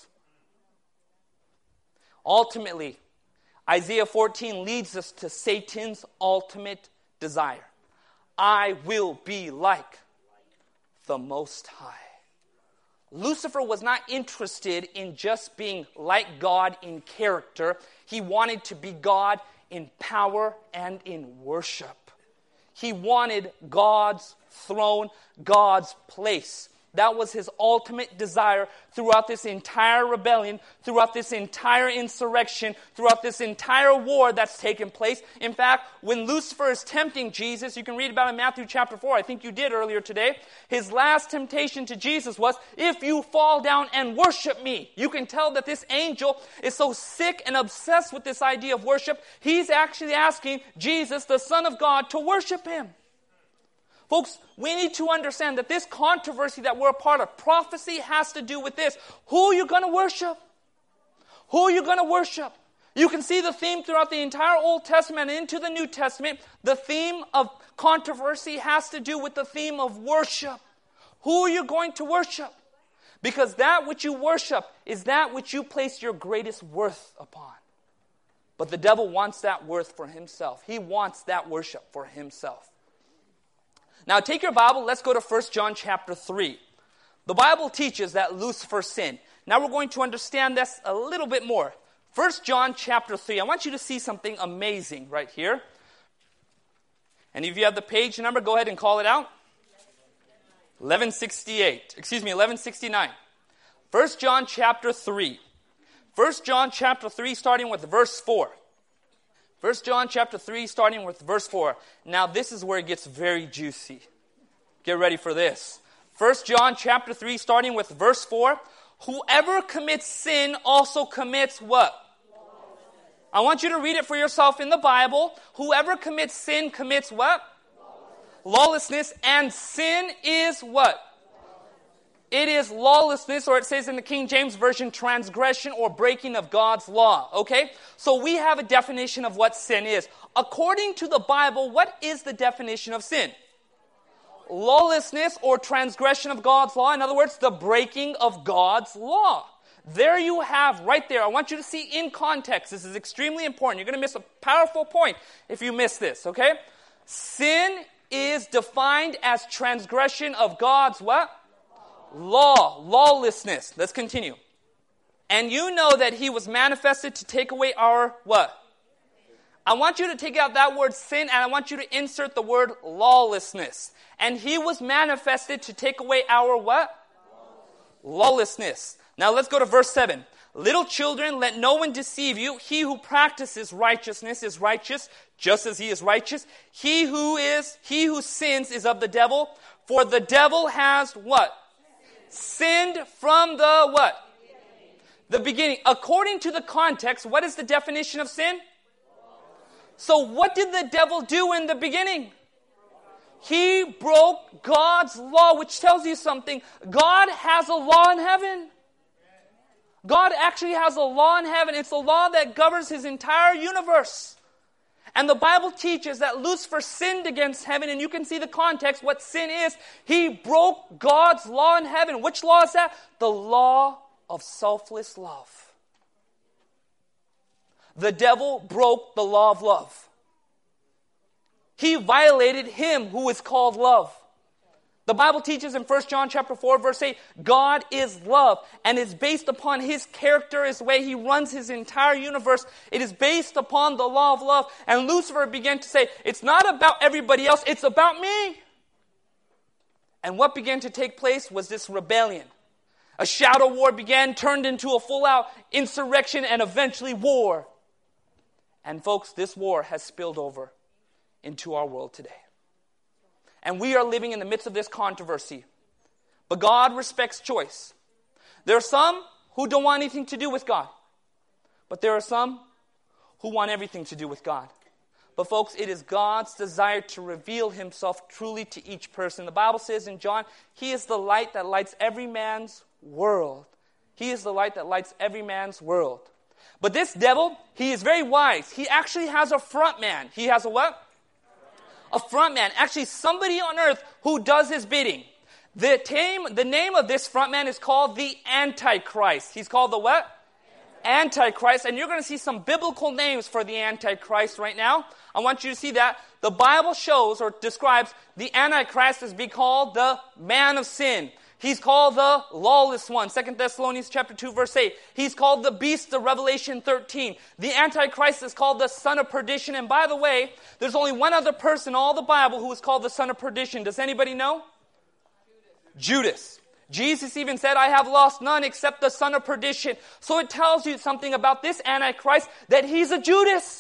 Ultimately, Isaiah 14 leads us to Satan's ultimate desire. I will be like the Most High. Lucifer was not interested in just being like God in character. He wanted to be God in power and in worship. He wanted God's throne, God's place. That was his ultimate desire throughout this entire rebellion, throughout this entire insurrection, throughout this entire war that's taken place. In fact, when Lucifer is tempting Jesus, you can read about it in Matthew chapter 4. I think you did earlier today. His last temptation to Jesus was, if you fall down and worship me. You can tell that this angel is so sick and obsessed with this idea of worship, he's actually asking Jesus, the Son of God, to worship him. Folks, we need to understand that this controversy that we're a part of, prophecy has to do with this. Who are you going to worship? Who are you going to worship? You can see the theme throughout the entire Old Testament and into the New Testament. The theme of controversy has to do with the theme of worship. Who are you going to worship? Because that which you worship is that which you place your greatest worth upon. But the devil wants that worth for himself. He wants that worship for himself. Now take your Bible, let's go to 1 John chapter 3. The Bible teaches that Lucifer sinned. Now we're going to understand this a little bit more. 1 John chapter 3. I want you to see something amazing right here. And if you have the page number, go ahead and call it out. 1169. 1 John chapter 3. 1 John chapter 3 starting with verse 4. 1 John chapter 3, starting with verse 4. Now, this is where it gets very juicy. Get ready for this. 1 John chapter 3, starting with verse 4. Whoever commits sin also commits what? I want you to read it for yourself in the Bible. Whoever commits sin commits what? Lawlessness. And sin is what? It is lawlessness, or it says in the King James Version, transgression or breaking of God's law. Okay? So we have a definition of what sin is. According to the Bible, what is the definition of sin? Lawlessness or transgression of God's law. In other words, the breaking of God's law. There you have, right there. I want you to see in context. This is extremely important. You're going to miss a powerful point if you miss this, okay? Sin is defined as transgression of God's what? Law. Lawlessness. Let's continue. And you know that he was manifested to take away our what? I want you to take out that word sin, and I want you to insert the word lawlessness. And he was manifested to take away our what? Lawlessness. Now let's go to verse 7. Little children, let no one deceive you. He who practices righteousness is righteous, just as he is righteous. He who sins is of the devil, for the devil has what? Sinned from the what? The beginning. According to the context, what is the definition of sin? So what did the devil do in the beginning? He broke God's law, which tells you something. God has a law in heaven. God actually has a law in heaven. It's a law that governs his entire universe. And the Bible teaches that Lucifer sinned against heaven, and you can see the context, what sin is. He broke God's law in heaven. Which law is that? The law of selfless love. The devil broke the law of love. He violated him who is called love. The Bible teaches in 1 John chapter 4, verse 8, God is love, and it's based upon his character, his way he runs his entire universe. It is based upon the law of love. And Lucifer began to say, it's not about everybody else, it's about me. And what began to take place was this rebellion. A shadow war began, turned into a full-out insurrection, and eventually war. And folks, this war has spilled over into our world today. And we are living in the midst of this controversy. But God respects choice. There are some who don't want anything to do with God. But there are some who want everything to do with God. But folks, it is God's desire to reveal himself truly to each person. The Bible says in John, he is the light that lights every man's world. He is the light that lights every man's world. But this devil, he is very wise. He actually has a front man. He has a what? A front man. Actually, somebody on earth who does his bidding. The name of this front man is called the Antichrist. He's called the what? Antichrist. And you're going to see some biblical names for the Antichrist right now. I want you to see that. The Bible shows or describes the Antichrist as being called the man of sin. He's called the lawless one, 2 Thessalonians chapter 2, verse 8. He's called the beast of Revelation 13. The Antichrist is called the son of perdition. And by the way, there's only one other person in all the Bible who is called the son of perdition. Does anybody know? Judas. Jesus even said, I have lost none except the son of perdition. So it tells you something about this Antichrist, that he's a Judas.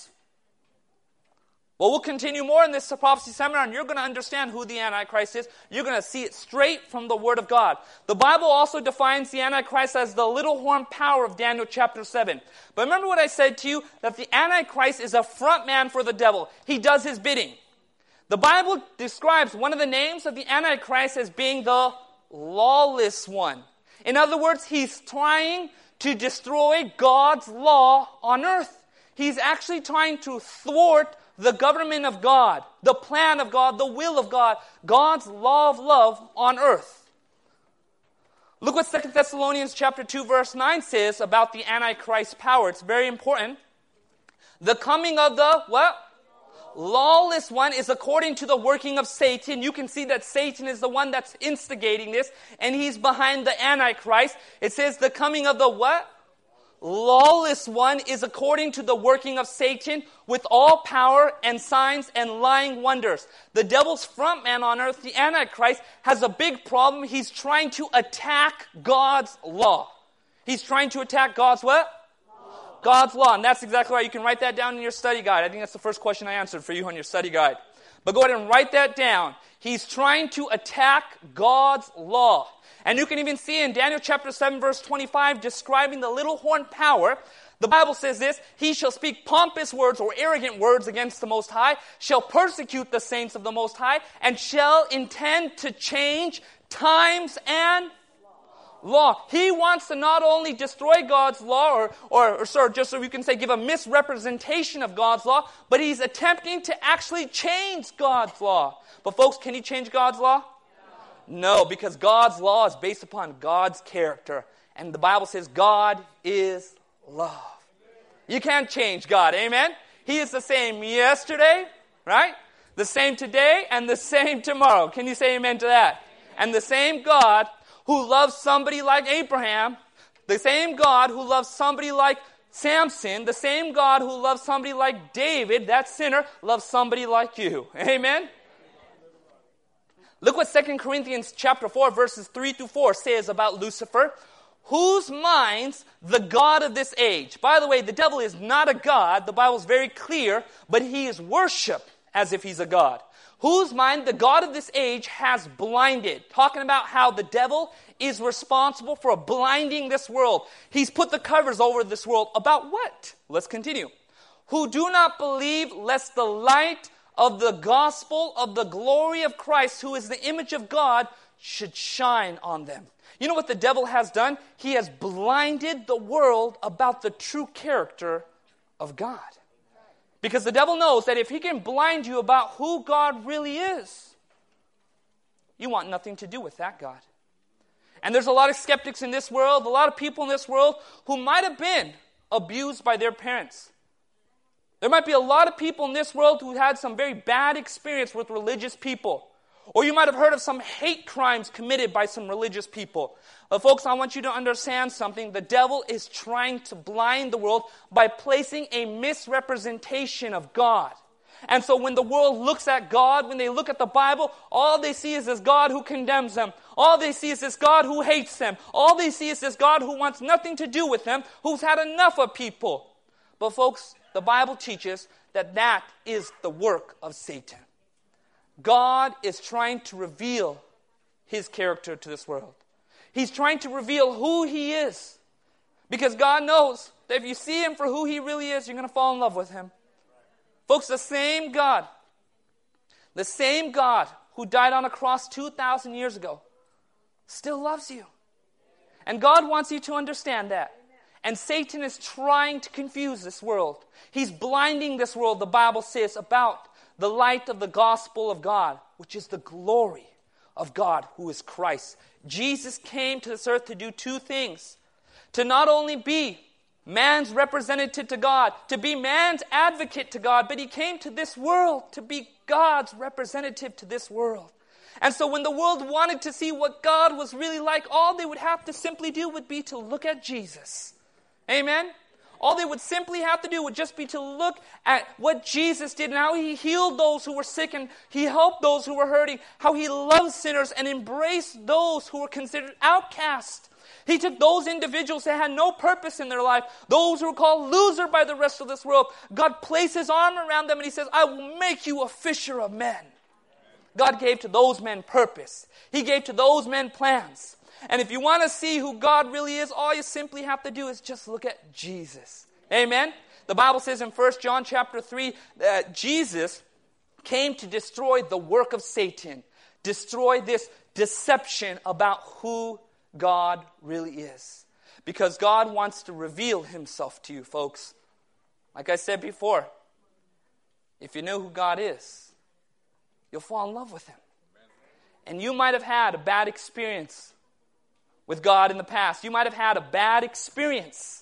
Well, we'll continue more in this prophecy seminar, and you're going to understand who the Antichrist is. You're going to see it straight from the Word of God. The Bible also defines the Antichrist as the little horn power of Daniel chapter 7. But remember what I said to you, that the Antichrist is a front man for the devil. He does his bidding. The Bible describes one of the names of the Antichrist as being the lawless one. In other words, he's trying to destroy God's law on earth. He's actually trying to thwart the government of God, the plan of God, the will of God, God's law of love on earth. Look what 2 Thessalonians chapter 2 verse 9 says about the Antichrist power. It's very important. The coming of the what? Lawless one is according to the working of Satan. You can see that Satan is the one that's instigating this, and he's behind the Antichrist. It says the coming of the what? Lawless one is according to the working of Satan with all power and signs and lying wonders. The devil's front man on earth, the Antichrist, has a big problem. He's trying to attack God's law. He's trying to attack God's what? God's law. And that's exactly right. You can write that down in your study guide. I think that's the first question I answered for you on your study guide. But go ahead and write that down. He's trying to attack God's law. And you can even see in Daniel chapter 7 verse 25 describing the little horn power. The Bible says this, he shall speak pompous words or arrogant words against the Most High, shall persecute the saints of the Most High, and shall intend to change times and law. He wants to not only destroy God's law, or just so we can say give a misrepresentation of God's law, but he's attempting to actually change God's law. But folks, can he change God's law? No, because God's law is based upon God's character. And the Bible says God is love. You can't change God, amen? He is the same yesterday, right? The same today and the same tomorrow. Can you say amen to that? And the same God who loves somebody like Abraham, the same God who loves somebody like Samson, the same God who loves somebody like David, that sinner, loves somebody like you. Amen? Look what 2 Corinthians chapter 4, verses 3 to 4 says about Lucifer. Whose minds the God of this age. By the way, the devil is not a God. The Bible is very clear, but he is worshipped as if he's a God. Whose mind the God of this age has blinded. Talking about how the devil is responsible for blinding this world. He's put the covers over this world. About what? Let's continue. Who do not believe lest the light of the gospel of the glory of Christ, who is the image of God, should shine on them. You know what the devil has done? He has blinded the world about the true character of God. Because the devil knows that if he can blind you about who God really is, you want nothing to do with that God. And there's a lot of skeptics in this world, a lot of people in this world who might have been abused by their parents. There might be a lot of people in this world who had some very bad experience with religious people. Or you might have heard of some hate crimes committed by some religious people. But folks, I want you to understand something. The devil is trying to blind the world by placing a misrepresentation of God. And so when the world looks at God, when they look at the Bible, all they see is this God who condemns them. All they see is this God who hates them. All they see is this God who wants nothing to do with them, who's had enough of people. But folks, the Bible teaches that that is the work of Satan. God is trying to reveal his character to this world. He's trying to reveal who he is. Because God knows that if you see him for who he really is, you're going to fall in love with him. Folks, the same God who died on a cross 2,000 years ago still loves you. And God wants you to understand that. And Satan is trying to confuse this world. He's blinding this world, the Bible says, about the light of the gospel of God, which is the glory of God, who is Christ. Jesus came to this earth to do two things. To not only be man's representative to God, to be man's advocate to God, but he came to this world to be God's representative to this world. And so when the world wanted to see what God was really like, all they would have to simply do would be to look at Jesus. Amen? All they would simply have to do would just be to look at what Jesus did and how he healed those who were sick and he helped those who were hurting, how he loved sinners and embraced those who were considered outcasts. He took those individuals that had no purpose in their life, those who were called loser by the rest of this world. God placed his arm around them and he says, I will make you a fisher of men. God gave to those men purpose. He gave to those men plans. And if you want to see who God really is, all you simply have to do is just look at Jesus. Amen? The Bible says in 1 John chapter 3 that Jesus came to destroy the work of Satan, destroy this deception about who God really is. Because God wants to reveal himself to you, folks. Like I said before, if you know who God is, you'll fall in love with him. And you might have had a bad experience with God in the past. You might have had a bad experience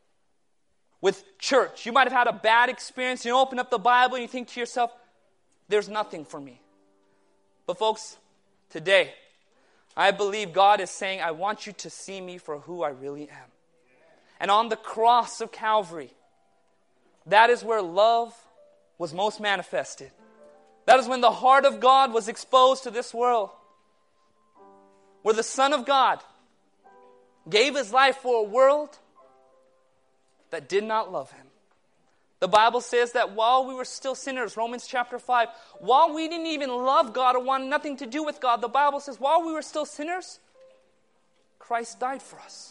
with church. You might have had a bad experience. You open up the Bible and you think to yourself, there's nothing for me. But folks, today, I believe God is saying, I want you to see me for who I really am. And on the cross of Calvary, that is where love was most manifested. That is when the heart of God was exposed to this world. Where the Son of God gave his life for a world that did not love him. The Bible says that while we were still sinners, Romans chapter 5, while we didn't even love God or want nothing to do with God, the Bible says while we were still sinners, Christ died for us.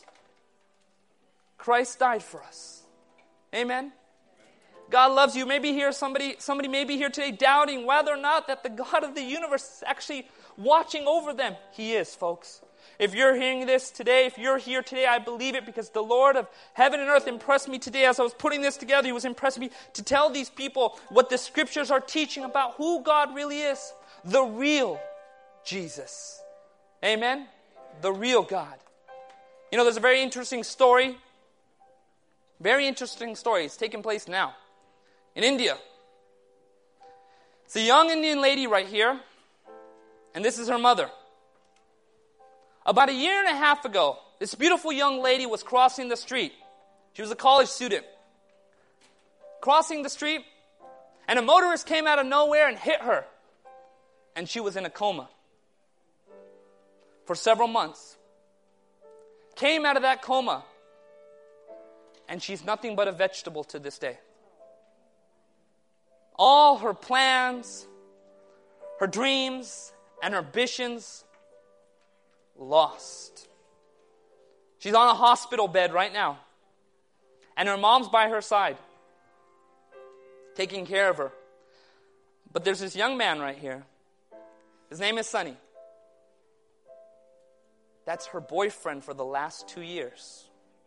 Christ died for us. Amen? God loves you. Maybe here somebody may be here today doubting whether or not that the God of the universe is actually watching over them. He is, folks. If you're hearing this today, if you're here today, I believe it because the Lord of heaven and earth impressed me today as I was putting this together. He was impressing me to tell these people what the scriptures are teaching about who God really is. The real Jesus. Amen? The real God. You know, there's a very interesting story. Very interesting story. It's taking place now in India. It's a young Indian lady right here, and this is her mother. About 1.5 years ago, this beautiful young lady was crossing the street. She was a college student. Crossing the street, and a motorist came out of nowhere and hit her. And she was in a coma for several months. Came out of that coma, and she's nothing but a vegetable to this day. All her plans, her dreams, and her ambitions lost. She's on a hospital bed right now. And her mom's by her side, taking care of her. But there's this young man right here. His name is Sonny. That's her boyfriend for the last 2 years.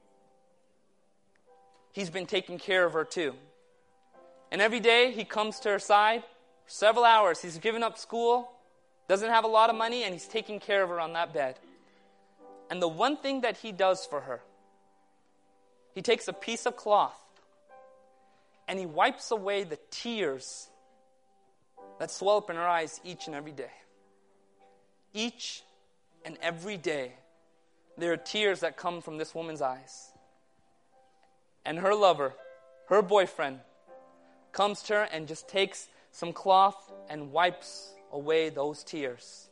He's been taking care of her too. And every day he comes to her side for several hours. He's given up school, doesn't have a lot of money, and he's taking care of her on that bed. And the one thing that he does for her, he takes a piece of cloth and he wipes away the tears that swell up in her eyes each and every day. Each and every day, there are tears that come from this woman's eyes. And her lover, her boyfriend, comes to her and just takes some cloth and wipes away those tears.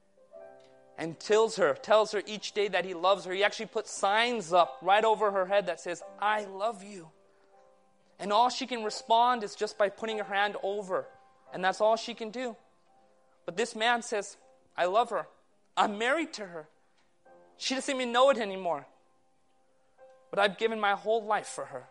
And tells her each day that he loves her. He actually puts signs up right over her head that says, I love you. And all she can respond is just by putting her hand over. And that's all she can do. But this man says, I love her. I'm married to her. She doesn't even know it anymore. But I've given my whole life for her.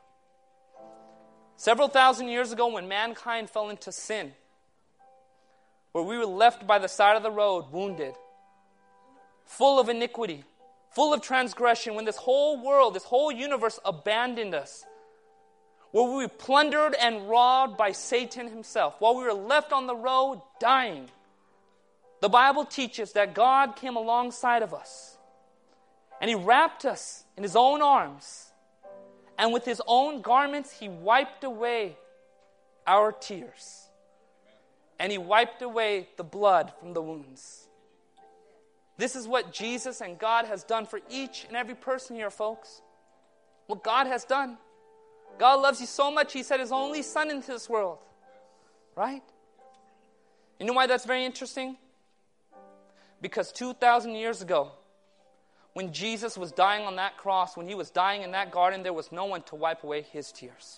Several thousand years ago when mankind fell into sin, where we were left by the side of the road, wounded, full of iniquity, full of transgression, when this whole world, this whole universe abandoned us, where we were plundered and robbed by Satan himself, while we were left on the road dying, the Bible teaches that God came alongside of us and he wrapped us in his own arms. And with his own garments, he wiped away our tears. And he wiped away the blood from the wounds. This is what Jesus and God has done for each and every person here, folks. What God has done. God loves you so much, he sent his only son into this world. Right? You know why that's very interesting? Because 2,000 years ago, when Jesus was dying on that cross, when he was dying in that garden, there was no one to wipe away his tears.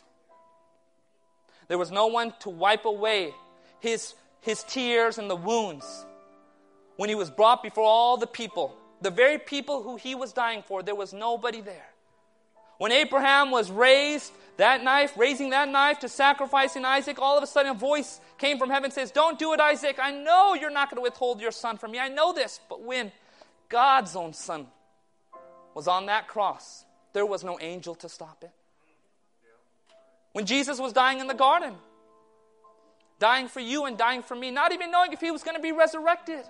There was no one to wipe away his tears and the wounds. When he was brought before all the people, the very people who he was dying for, there was nobody there. When Abraham was raising that knife to sacrificing Isaac, all of a sudden a voice came from heaven and says, don't do it, Isaac. I know you're not going to withhold your son from me. I know this. But when God's own son was on that cross, there was no angel to stop it. When Jesus was dying in the garden, dying for you and dying for me, not even knowing if he was going to be resurrected,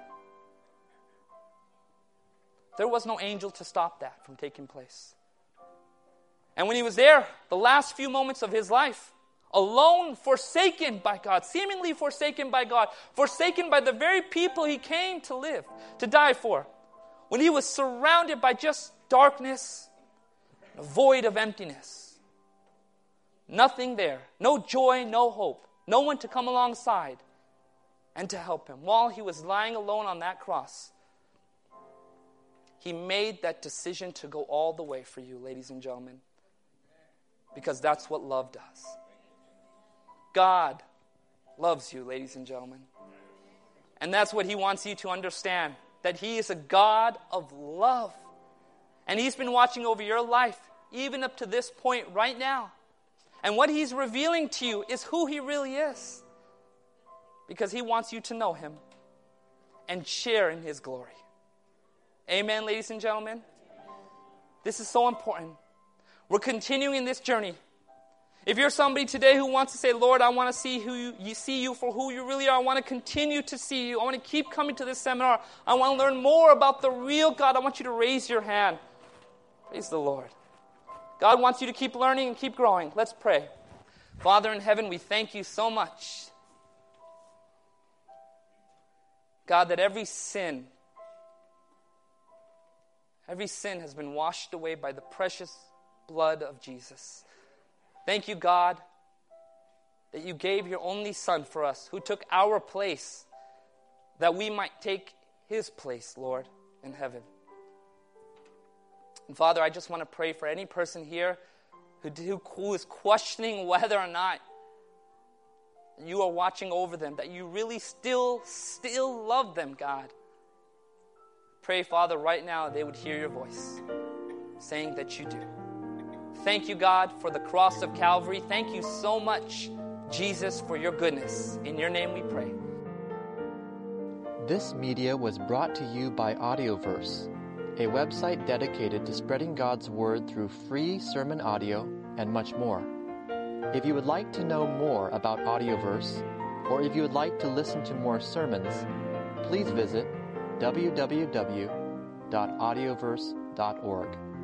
there was no angel to stop that from taking place. And when he was there, the last few moments of his life, alone, forsaken by God, seemingly forsaken by God, forsaken by the very people he came to live, to die for, when he was surrounded by just darkness, a void of emptiness, nothing there, no joy, no hope, no one to come alongside and to help him. While he was lying alone on that cross, he made that decision to go all the way for you, ladies and gentlemen, because that's what love does. God loves you, ladies and gentlemen. And that's what he wants you to understand, that he is a God of love. And he's been watching over your life, even up to this point right now. And what he's revealing to you is who he really is. Because he wants you to know him and share in his glory. Amen, ladies and gentlemen? This is so important. We're continuing this journey. If you're somebody today who wants to say, Lord, I want to see you for who you really are. I want to continue to see you. I want to keep coming to this seminar. I want to learn more about the real God. I want you to raise your hand. Praise the Lord. God wants you to keep learning and keep growing. Let's pray. Father in heaven, we thank you so much, God, that every sin has been washed away by the precious blood of Jesus. Thank you, God, that you gave your only Son for us, who took our place, that we might take his place, Lord, in heaven. And Father, I just want to pray for any person here who is questioning whether or not you are watching over them, that you really still love them, God. Pray, Father, right now they would hear your voice saying that you do. Thank you, God, for the cross of Calvary. Thank you so much, Jesus, for your goodness. In your name we pray. This media was brought to you by Audioverse, a website dedicated to spreading God's Word through free sermon audio and much more. If you would like to know more about Audioverse, or if you would like to listen to more sermons, please visit www.audioverse.org.